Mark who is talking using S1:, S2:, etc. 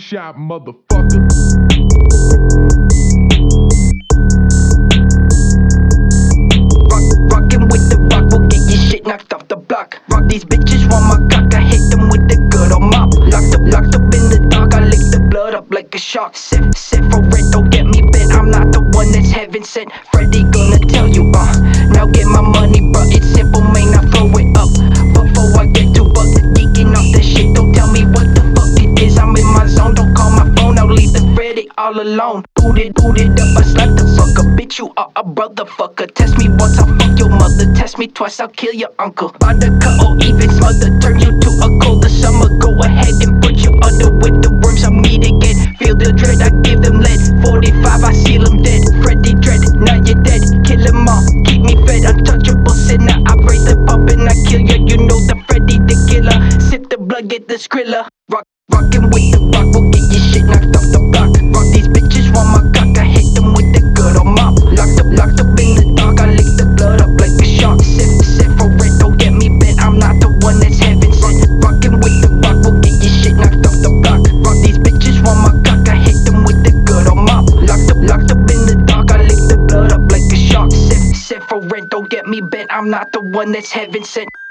S1: shot, motherfucker.
S2: Rockin' with the rock, will get your shit knocked off the block. Rock these bitches want my cock, I hit them with the good old mop. Locked up in the dark, I lick the blood up like a shark. Set for red, don't get me bent, I'm not the one that's heaven sent. Freddy gonna tell you, now get my money, bruh, it's simple, man, now throw it up. Before I get too bugged, geeking off that shit, don't tell me what the fuck it is. I'm in my zone, don't call my phone, I'll leave the Freddy all alone. Boot it up, I slap the fucker, bitch, you are a brother fucker. Test me once, I'll fuck your mother, test me twice, I'll kill your uncle. By the cut or even smother, turn you to a colder summer. Go ahead and put you under with the worms, I'll meet again. Feel the dread, I give them lead. 45, I seal them dead. Freddy Dread, now you're dead. Kill them all, keep me fed. Untouchable sinner, I break the pop and I kill you. You know the Freddy the killer. Sip the blood, get the skrilla. Rockin' with the rock, will get your shit knocked off the block. Rock these bitches want my cock, I hit them with the good old mop. Locked up in the dark, I lick the blood up like a shark. Set for red, don't get me bent, I'm not the one that's heaven sent. Rockin' with the rock, will get your shit knocked off the block. Rock these bitches want my cock, I hit them with the good old mop. Locked up in the dark, I lick the blood up like a shark. Set for red, don't get me bent, I'm not the one that's heaven sent.